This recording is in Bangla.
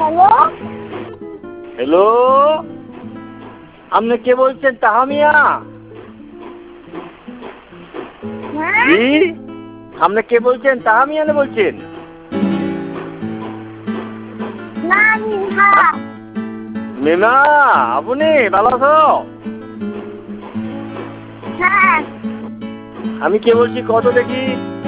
হ্যালো হ্যালো, আপনি কে বলছেন? তাহামিয়া হ্যাঁ জি, আপনি কে বলছেন? তাহামিয়া না বলছেন? না মিহা মিমা, আপনি ভালো আছো? হ্যাঁ আমি কে বলছি কত দেখি?